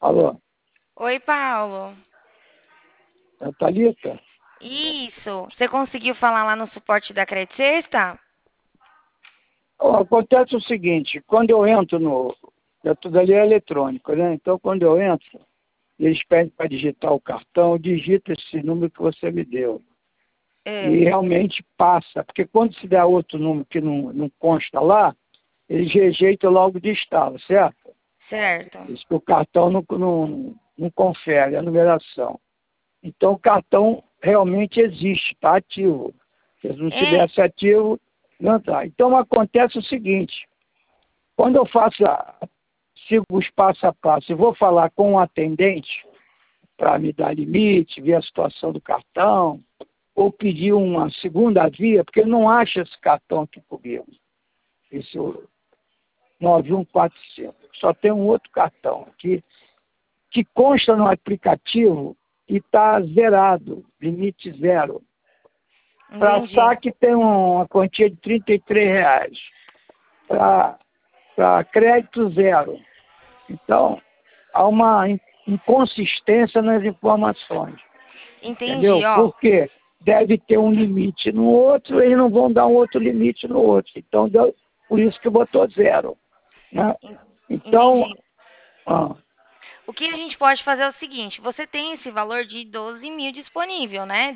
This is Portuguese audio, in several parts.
Alô, Oi, Paulo. é a Thalita? Isso. Você conseguiu falar lá no suporte da Credit Sexta? Ó, acontece o seguinte, quando eu entro tudo ali é eletrônico, né? Então, quando eu entro, eles pedem para digitar o cartão, eu digito esse número que você me deu. É, E realmente passa, porque quando se der outro número que não consta lá, eles rejeitam logo de estalo, certo? certo. Diz que o cartão não confere a numeração. Então, o cartão realmente existe, está ativo. Se ele não É, estivesse ativo, não está. Então, acontece o seguinte, quando eu sigo os passo a passo e vou falar com o atendente para me dar limite, ver a situação do cartão, ou pedir uma segunda via, porque ele não acha esse cartão aqui comigo, esse 9145. Só tem um outro cartão aqui, que consta no aplicativo e está zerado, limite zero. Para entendi. saque tem uma quantia de R$ 33. Para crédito zero. Então, há uma inconsistência nas informações. Entendi, Entendeu? ó. Porque deve ter um limite no outro, eles não vão dar um outro limite no outro. Então, por isso que botou zero. Né? Então, Entendi. ah, O que a gente pode fazer é o seguinte: você tem esse valor de 12 mil disponível, né?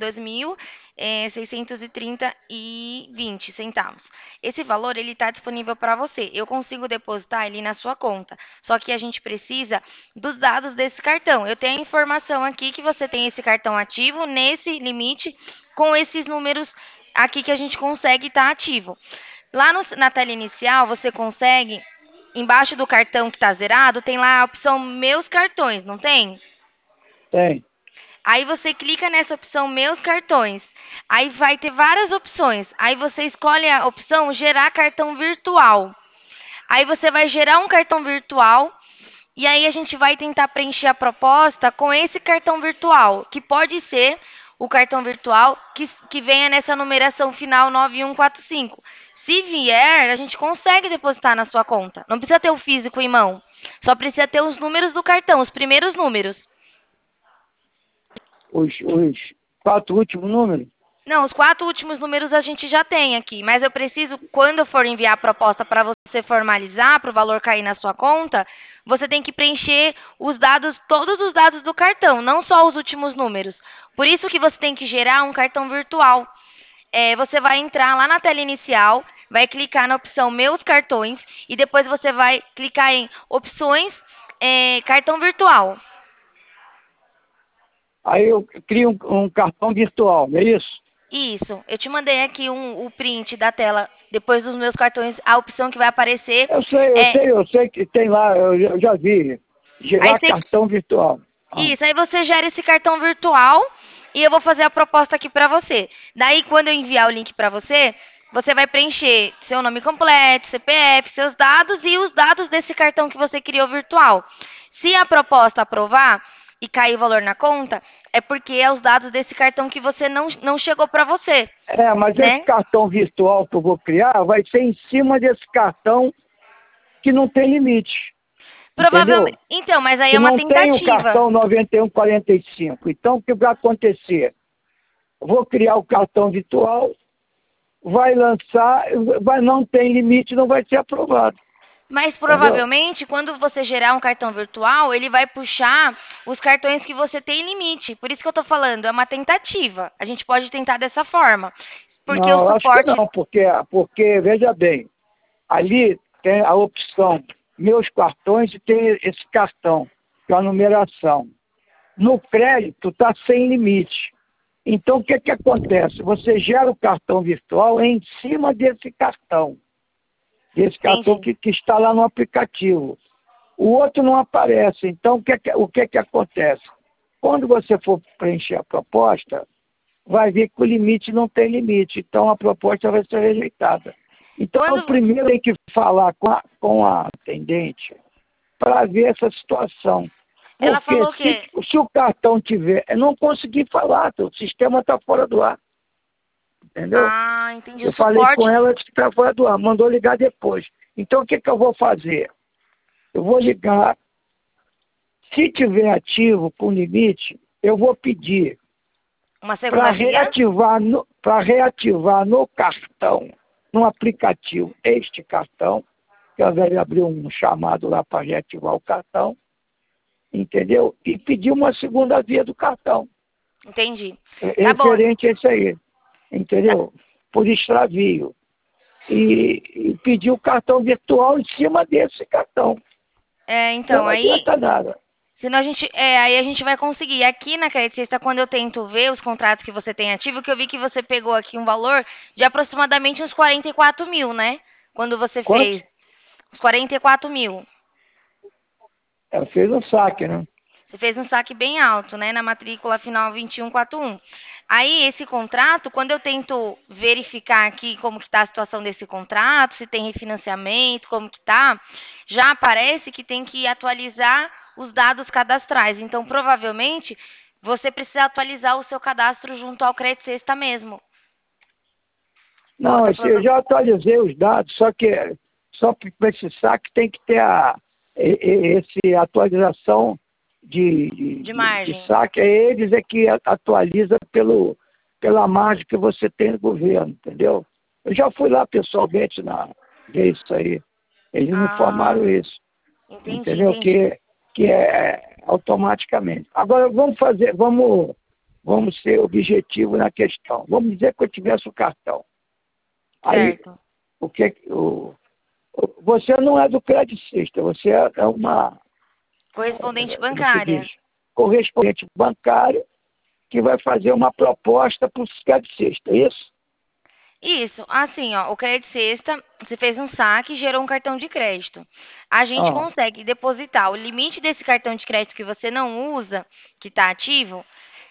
12.630 e 20 centavos. Esse valor ele está disponível para você. Eu consigo depositar ele na sua conta. Só que a gente precisa dos dados desse cartão. Eu tenho a informação aqui que você tem esse cartão ativo nesse limite com esses números aqui que a gente consegue estar ativo. Lá na tela inicial, você consegue, embaixo do cartão que está zerado, tem lá a opção Meus Cartões, não tem? tem. Aí você clica nessa opção Meus Cartões. Aí vai ter várias opções. Aí você escolhe a opção Gerar Cartão Virtual. Aí você vai gerar um cartão virtual e aí a gente vai tentar preencher a proposta com esse cartão virtual, que pode ser o cartão virtual que venha nessa numeração final 9145. Se vier, a gente consegue depositar na sua conta. Não precisa ter o físico em mão. Só precisa ter os números do cartão, os primeiros números. Os 4 últimos números. Não, os 4 últimos números a gente já tem aqui, mas eu preciso, quando eu for enviar a proposta para você formalizar, para o valor cair na sua conta, você tem que preencher os dados, todos os dados do cartão, não só os últimos números. Por isso que você tem que gerar um cartão virtual. Você vai entrar lá na tela inicial, vai clicar na opção Meus Cartões e depois você vai clicar em Opções, Cartão Virtual. Aí eu crio um cartão virtual, não é isso? Isso, eu te mandei aqui o print da tela. Depois dos meus cartões, a opção que vai aparecer Eu sei, eu é. sei, eu sei que tem lá, eu já vi. Aí Gerar você, cartão virtual. Ah, isso, aí você gera esse cartão virtual e eu vou fazer a proposta aqui pra você. Daí, quando eu enviar o link pra você, você vai preencher seu nome completo, CPF, seus dados e os dados desse cartão que você criou virtual. Se a proposta aprovar e cair o valor na conta, é porque é os dados desse cartão que você não chegou pra você, mas esse né? cartão virtual que eu vou criar vai ser em cima desse cartão que não tem limite. Provavelmente. Entendeu? Então, mas aí Que é uma não tem o tentativa. cartão 9145. Então, o que vai acontecer? Eu vou criar o cartão virtual, vai lançar, não tem limite, não vai ser aprovado. Mas Entendeu? provavelmente, quando você gerar um cartão virtual, ele vai puxar os cartões que você tem limite. Por isso que eu tô falando, é uma tentativa. A gente pode tentar dessa forma. Porque o Não, eu acho que suporte. não, porque veja bem, ali tem a opção meus cartões e tem esse cartão, que é a numeração. No crédito está sem limite. Então, o que, que acontece? Você gera o cartão virtual em cima desse cartão Entendi. que está lá no aplicativo. O outro não aparece. Então, o que, que acontece? Quando você for preencher a proposta, vai ver que o limite não tem limite. Então, a proposta vai ser rejeitada. Então, Quando. primeiro tem que falar com a atendente para ver essa situação. Ela Porque falou o quê? se o cartão tiver... Eu não consegui falar, o sistema está fora do ar. Entendeu? Ah, entendi. O Eu falei com suporte. ela que está fora do ar, mandou ligar depois. Então, o que, que eu vou fazer? Eu vou ligar Se tiver ativo com limite, eu vou pedir Uma para segunda via? reativar no cartão, no aplicativo, este cartão, que eu deve abrir um chamado lá para reativar o cartão, entendeu? E pedir uma segunda via do cartão, Entendi. Tá bom. referente a isso aí, entendeu? Por extravio. E pedir o cartão virtual em cima desse cartão. Então, Não aí, adianta nada. senão aí a gente vai conseguir. Aqui na Credit Sexta, quando eu tento ver os contratos que você tem ativo, que eu vi que você pegou aqui um valor de aproximadamente uns 44 mil, né? Quando você Quanto? fez uns 44 mil. Ela fez um saque, né? Você fez um saque bem alto, né? Na matrícula final 2141. Aí, esse contrato, quando eu tento verificar aqui como que está a situação desse contrato, se tem refinanciamento, como que tá, já aparece que tem que atualizar os dados cadastrais. Então, provavelmente, você precisa atualizar o seu cadastro junto ao Credit Sexta mesmo. Não, eu já atualizei os dados, só para esse saque tem que ter esse atualização De de margem. saque. Eles é que atualiza pela margem que você tem no governo, entendeu? Eu já fui lá pessoalmente ver isso aí. Eles me informaram Ah, isso, entendi, entendeu? entendi. Que é automaticamente. Agora vamos ser objetivos na questão. Vamos dizer que eu tivesse o cartão. Aí, Certo. o que você não é do Credit Sexta, você é uma, Correspondente como se bancária. diz, correspondente bancário que vai fazer uma proposta para o Credit Sexta, é isso? Isso, assim, ó, o Credit Sexta, você fez um saque e gerou um cartão de crédito. A gente Ah, consegue depositar o limite desse cartão de crédito que você não usa, que está ativo,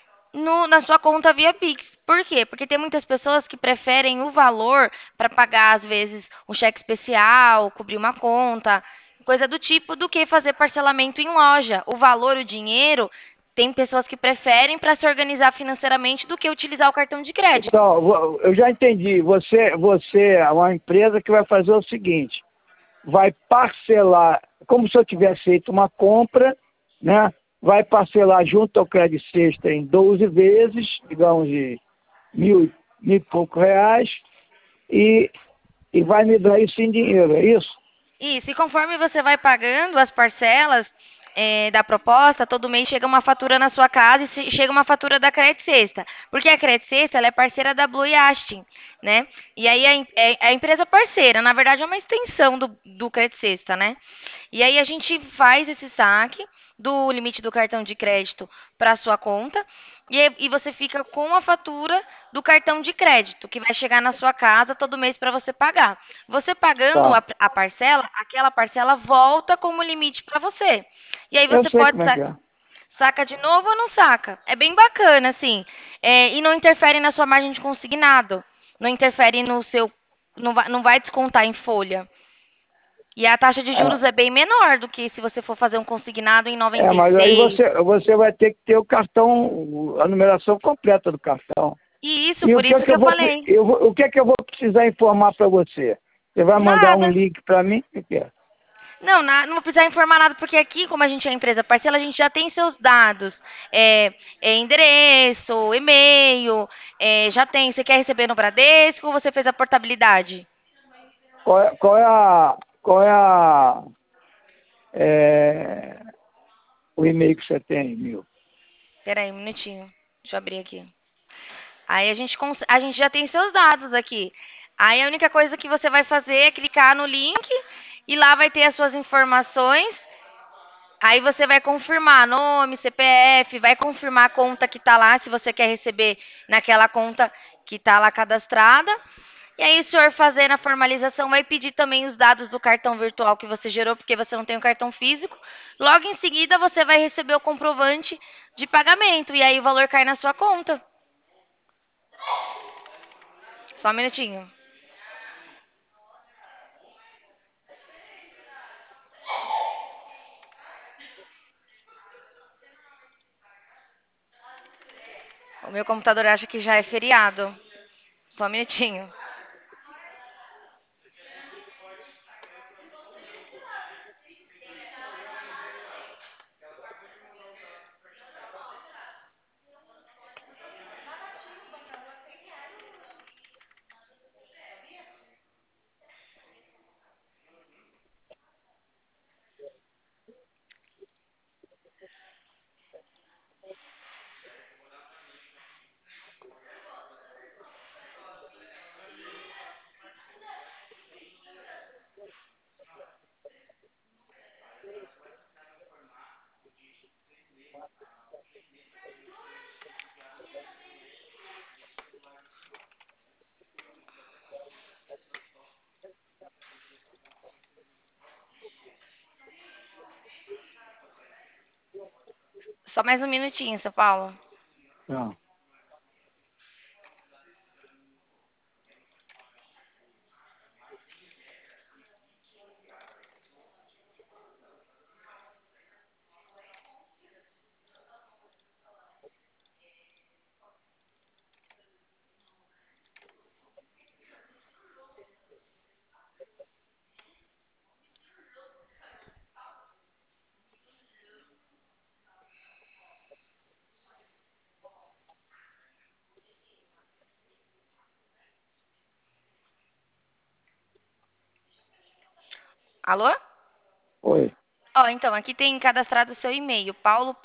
na sua conta via Pix. Por quê? Porque tem muitas pessoas que preferem o valor para pagar, às vezes, um cheque especial, cobrir uma conta, coisa do tipo, do que fazer parcelamento em loja. O valor, o dinheiro, tem pessoas que preferem para se organizar financeiramente do que utilizar o cartão de crédito. então, eu já entendi. Você é uma empresa que vai fazer o seguinte, vai parcelar, como se eu tivesse feito uma compra, né? Vai parcelar junto ao Credit Sexta em 12 vezes, digamos de mil e poucos reais, e, e vai me dar isso em dinheiro, é isso? Isso, e conforme você vai pagando as parcelas da proposta, todo mês chega uma fatura na sua casa e chega uma fatura da Credit Sexta. Porque a Credit Sexta, ela é parceira da Blue Yachting, né? E aí a empresa parceira, na verdade é uma extensão do Credit Sexta, né? E aí a gente faz esse saque do limite do cartão de crédito para a sua conta e você fica com a fatura do cartão de crédito, que vai chegar na sua casa todo mês para você pagar. Você pagando Tá. a parcela, aquela parcela volta como limite para você. E aí Eu você sei pode como é que é. saca de novo ou não saca. É bem bacana, assim. E não interfere na sua margem de consignado. Não interfere no seu. Não vai descontar em folha. E a taxa de juros É, é bem menor do que se você for fazer um consignado em mas aí 96. você vai ter que ter o cartão, a numeração completa do cartão. E isso, E o por que é isso que que eu eu vou, falei. o que é que eu vou precisar informar para você? Você vai mandar um Nada. link para mim? O que é? Não, não vou precisar informar nada, porque aqui, como a gente é empresa parceira, a gente já tem seus dados. Endereço, e-mail, já tem. Você quer receber no Bradesco ou você fez a portabilidade? Qual é é, o e-mail que você tem, meu? Espera aí um minutinho. Deixa eu abrir aqui. Aí a gente já tem seus dados aqui. Aí a única coisa que você vai fazer é clicar no link e lá vai ter as suas informações. Aí você vai confirmar nome, CPF, vai confirmar a conta que está lá, se você quer receber naquela conta que está lá cadastrada. E aí o senhor fazendo a formalização vai pedir também os dados do cartão virtual que você gerou, porque você não tem o cartão físico. Logo em seguida você vai receber o comprovante de pagamento e aí o valor cai na sua conta. Só um minutinho. O meu computador acha que já é feriado. Só um minutinho. Só mais um minutinho, seu Paulo. Tá. Alô? Oi, Ó, então, aqui tem cadastrado o seu e-mail,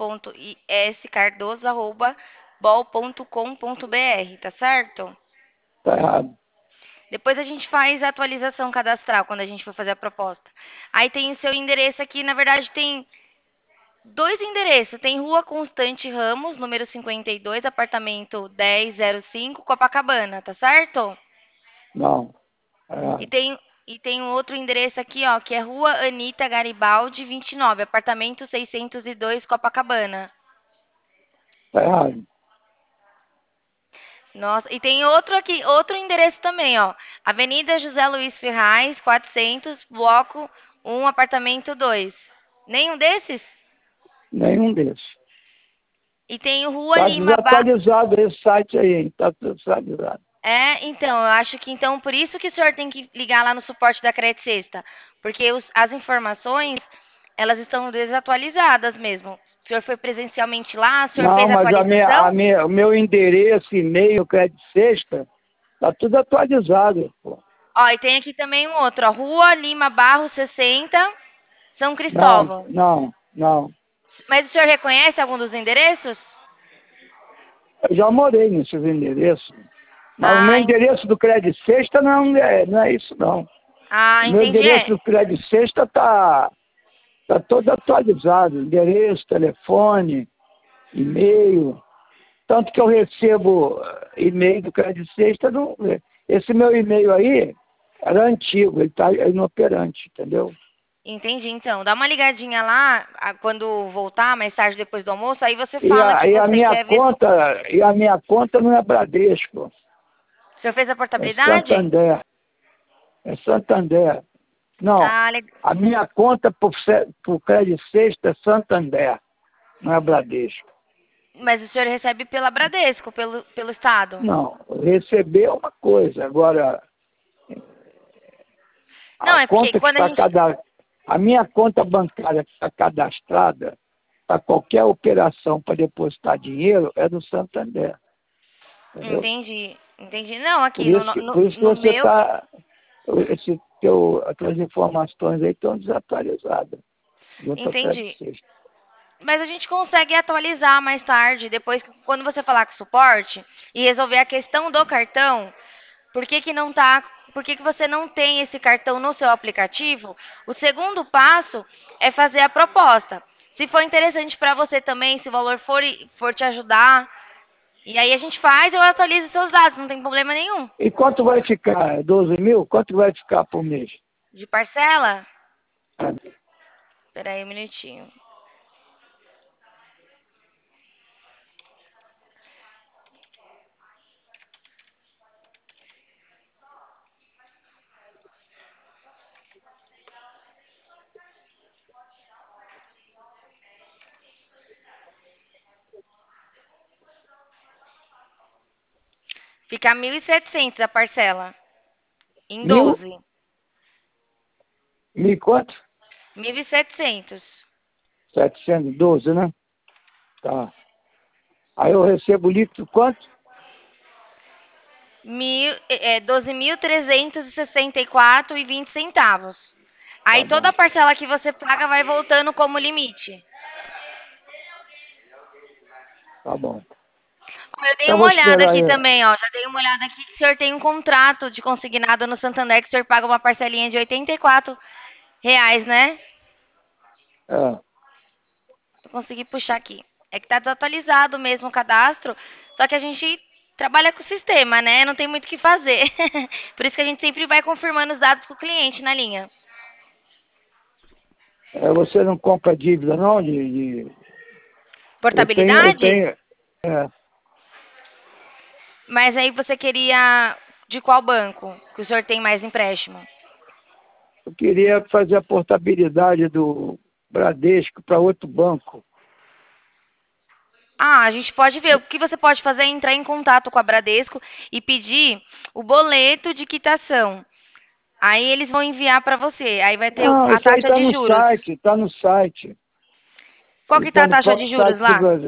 paulo.iscardoso@bol.com.br, tá certo? tá errado. Depois a gente faz a atualização cadastral quando a gente for fazer a proposta. Aí tem o seu endereço aqui, na verdade tem dois endereços. Tem Rua Constante Ramos, número 52, apartamento 1005, Copacabana, tá certo? Não, tá E errado. tem um outro endereço aqui, ó, que é Rua Anita Garibaldi, 29, apartamento 602, Copacabana. Tá errado. Nossa, e tem outro aqui, outro endereço também, ó. Avenida José Luiz Ferraz, 400, bloco 1, apartamento 2. Nenhum desses? Nenhum desses. E tem o Rua Tá Lima Bar... desatualizado esse site aí, hein? Tá desatualizado. É, então, eu acho que então por isso que o senhor tem que ligar lá no suporte da Credit Sexta, porque as informações, elas estão desatualizadas mesmo. O senhor foi presencialmente lá, o senhor Não, fez a mas atualização? o meu endereço, e-mail, crédito sexta, tá tudo atualizado, pô. Ó, e tem aqui também um outro, ó, Rua Lima Barros 60, São Não, Cristóvão. não, não. Mas o senhor reconhece algum dos endereços? Eu já morei nesses endereços. Mas o meu Ah, endereço do crédito sexta não é isso, não. O meu entendi. endereço do crédito sexta tá todo atualizado. Endereço, telefone, e-mail. Tanto que eu recebo e-mail do crédito sexta. Não, esse meu e-mail aí era antigo, ele está inoperante, entendeu? Entendi, então. Dá uma ligadinha lá quando voltar, mais tarde, depois do almoço, aí você E fala que a, e a você minha quer ver. conta, e a minha conta não é Bradesco, O senhor fez a é portabilidade? Santander. É Santander. Não, Ah, a minha conta por crédito sexta é Santander, não é Bradesco. mas o senhor recebe pela Bradesco, pelo Estado. Não, receber é uma coisa, agora Não, a é porque conta que quando a está gente. a minha conta bancária que está cadastrada para qualquer operação para depositar dinheiro é do Santander, entendeu? Entendi, entendi. Não, Por aqui no, isso no, que, no por isso que no você meu. está, as tuas informações aí estão desatualizadas, junto ao crédito Entendi. sexta. Mas a gente consegue atualizar mais tarde, depois, quando você falar com o suporte e resolver a questão do cartão, por que que não tá, por que que você não tem esse cartão no seu aplicativo? O segundo passo é fazer a proposta. Se for interessante para você também, se o valor for te ajudar, e aí a gente faz, eu atualizo seus dados, não tem problema nenhum. E quanto vai ficar? 12 mil? Quanto vai ficar por mês? De parcela? Espera aí um minutinho. Fica 1.700 a parcela, em Mil? 12. Mil e quanto? 1.700. 712, né? Tá. Aí eu recebo líquido quanto? 12.364,20 centavos. Tá Aí toda bom, a parcela que você paga vai voltando como limite. tá bom. Ó, eu dei Então eu uma vou olhada esperar aqui aí. também, ó. Já dei uma olhada aqui que o senhor tem um contrato de consignado no Santander que o senhor paga uma parcelinha de R$ 84, né? É, Eu consegui puxar aqui. É que tá desatualizado mesmo o cadastro, só que a gente trabalha com o sistema, né? Não tem muito o que fazer. Por isso que a gente sempre vai confirmando os dados com o cliente na linha. você não compra dívida não? Eu tenho, eu portabilidade? tenho, é, Mas aí você queria de qual banco? Que o senhor tem mais empréstimo? eu queria fazer a portabilidade do Bradesco para outro banco. Ah, a gente pode ver. O que você pode fazer é entrar em contato com a Bradesco e pedir o boleto de quitação. Aí eles vão enviar para você. Aí vai ter Não, a isso aí taxa está de no juros. site, está no site. Qual que tá Está a no taxa de próprio juros site do, lá?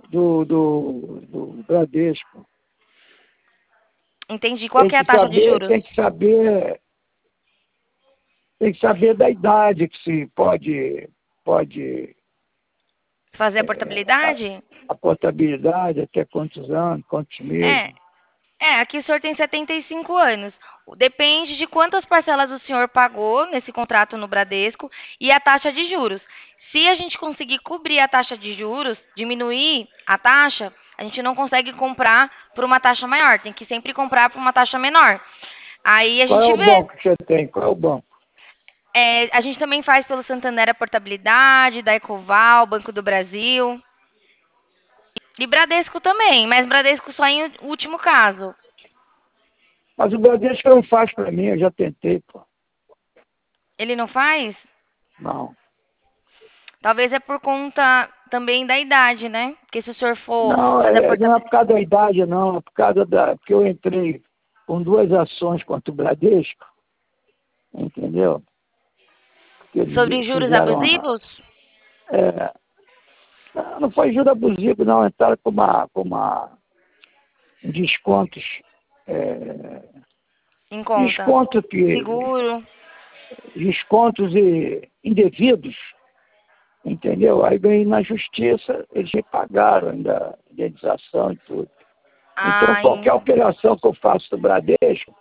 do Bradesco. Entendi. Qual que é a taxa de juros? Tem que saber, tem que saber da idade que se pode Fazer a a, portabilidade? a portabilidade, até quantos anos, quantos meses. É, aqui o senhor tem 75 anos. Depende de quantas parcelas o senhor pagou nesse contrato no Bradesco e a taxa de juros. Se a gente conseguir cobrir a taxa de juros, diminuir a taxa, a gente não consegue comprar por uma taxa maior, tem que sempre comprar por uma taxa menor. Aí a Qual é gente o vê. banco que você tem? Qual é o banco? A gente também faz pelo Santander a portabilidade, da Ecoval, Banco do Brasil. E Bradesco também, mas Bradesco só em último caso. Mas o Bradesco não faz para mim, eu já tentei, pô. Ele não faz? Não. Talvez é por conta também da idade, né? Porque se o senhor for Não, fazer a não é por portabilidade. causa da idade, não. É por causa porque eu entrei com duas ações contra o Bradesco, entendeu? Porque Sobre eles juros fizeram. abusivos? É, não foi juro abusivo, não. Entraram com descontos. É, Em conta. desconto que, Seguro. descontos indevidos, entendeu? Aí ganhei na justiça, eles repagaram ainda a indenização e tudo. Então, Ah, qualquer operação que eu faço do Bradesco,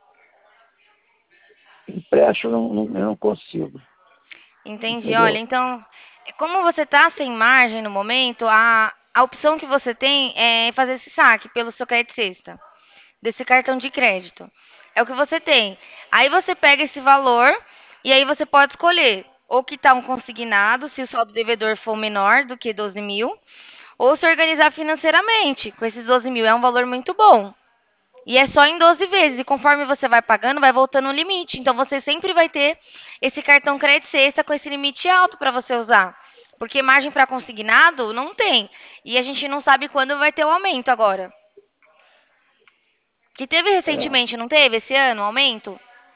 empréstimo eu não consigo, entendi. Olha, entendeu? então, como você está sem margem no momento, a opção que você tem é fazer esse saque pelo seu crédito sexta, desse cartão de crédito. É o que você tem. Aí você pega esse valor e aí você pode escolher ou quitar um consignado, se o saldo devedor for menor do que 12 mil, ou se organizar financeiramente. Com esses 12 mil é um valor muito bom. E é só em 12 vezes. E conforme você vai pagando, vai voltando o limite. Então você sempre vai ter esse cartão crédito sexta com esse limite alto para você usar. Porque margem para consignado não tem. E a gente não sabe quando vai ter o aumento agora. Que teve É, recentemente, não teve esse ano, o aumento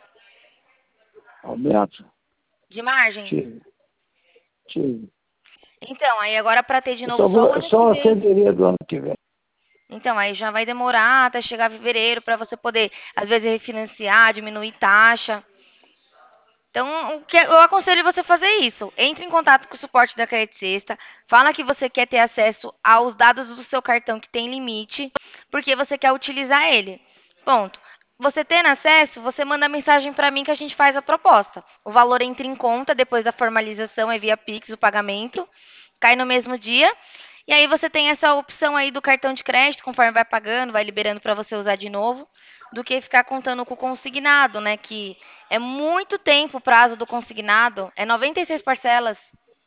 aumento, de margem? tive, tive. Então, aí agora para ter de Eu novo só o ano que só vem. fevereiro do ano que vem. Então, aí já vai demorar até chegar fevereiro para você poder, às vezes, refinanciar, diminuir taxa. Então, eu aconselho você fazer isso. Entre em contato com o suporte da Credit Sexta, fala que você quer ter acesso aos dados do seu cartão que tem limite, porque você quer utilizar ele. Ponto. Você tendo acesso, você manda mensagem para mim que a gente faz a proposta. O valor entra em conta depois da formalização, é via Pix o pagamento, cai no mesmo dia. E aí você tem essa opção aí do cartão de crédito, conforme vai pagando, vai liberando para você usar de novo, do que ficar contando com o consignado, né? Que é muito tempo o prazo do consignado, é 96 parcelas,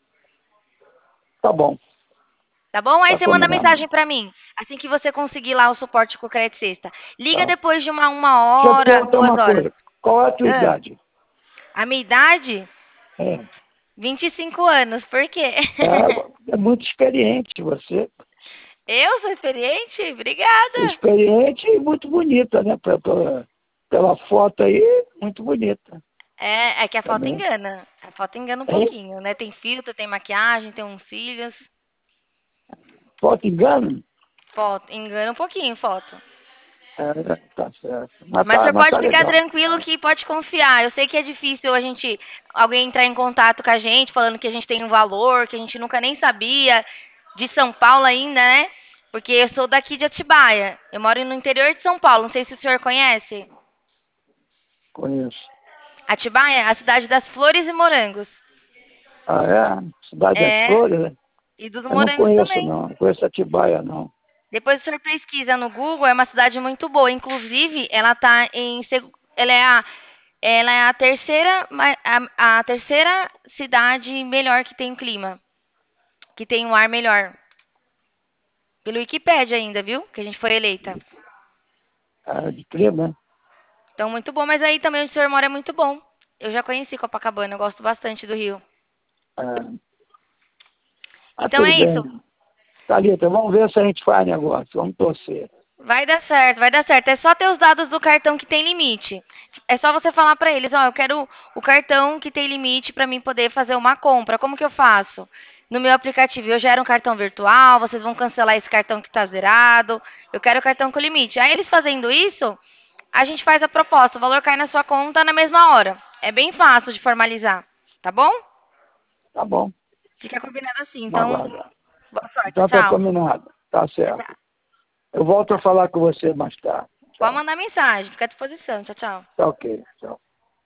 Tá bom, tá bom? Aí tá você manda combinado. mensagem para mim, assim que você conseguir lá o suporte com o Crédito Sexta. Liga Tá. depois de uma Deixa eu te hora, perguntar duas uma horas. coisa. Qual é a tua Ah, idade? a minha idade? É, 25 anos, por quê? é muito experiente você. Eu sou experiente? Obrigada. Experiente e muito bonita, né? Pela foto aí, muito bonita É que a foto também. engana. A foto engana um Hein? pouquinho, né? Tem filtro, tem maquiagem, tem uns cílios. Foto engana? Foto, engana um pouquinho, foto. É, tá certo. Mas você Mas pode tá ficar legal. tranquilo que pode confiar. Eu sei que é difícil alguém entrar em contato com a gente falando que a gente tem um valor, que a gente nunca nem sabia, de São Paulo ainda, né? Porque eu sou daqui de Atibaia. Eu moro no interior de São Paulo. Não sei se o senhor conhece. Conheço. Atibaia é a cidade das flores e morangos. Ah, é? Cidade das É, Flores, né? e dos Eu não morangos conheço, também. não. Não conheço Atibaia, não. Depois o senhor pesquisa no Google, é uma cidade muito boa. Inclusive, ela ela é a terceira, a terceira cidade melhor que tem o clima, que tem um ar melhor. Pelo Wikipédia ainda, viu? Que a gente foi eleita. De crer, né? Então, muito bom. Mas aí também onde o senhor mora é muito bom. Eu já conheci Copacabana, eu gosto bastante do Rio. Então Tudo é isso. bem. Thalita, vamos ver se a gente faz negócio. Vamos torcer. Vai dar certo, vai dar certo. É só ter os dados do cartão que tem limite. É só você falar pra eles, ó, eu quero o cartão que tem limite pra mim poder fazer uma compra. Como que eu faço? No meu aplicativo, eu gero um cartão virtual, vocês vão cancelar esse cartão que tá zerado. Eu quero o cartão com limite. Aí eles fazendo isso, a gente faz a proposta, o valor cai na sua conta na mesma hora. É bem fácil de formalizar, tá bom? Tá bom. Fica combinado assim. Vamos Então, aguardar. boa sorte. Então tá Tchau. combinado. Tá Tchau, certo. tchau. Eu volto a falar com você mais tarde. Pode Tchau. mandar mensagem, fica à disposição. Tchau, tchau. Tá ok. Tchau.